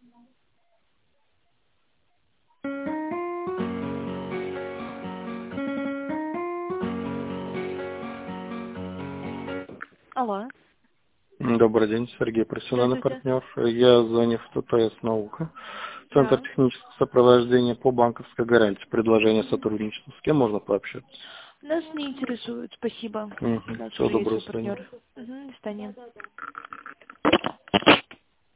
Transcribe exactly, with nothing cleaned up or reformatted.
Алло. Добрый день, Сергей, профессиональный партнер. Я звоню в ТТС «Наука». Центр Да. технического сопровождения по банковской гарантии. Предложение сотрудничества. С кем можно пообщаться? Нас не интересует, спасибо. Угу. У нас Всего уже есть доброго, свой свидания. партнер. Угу, до свидания.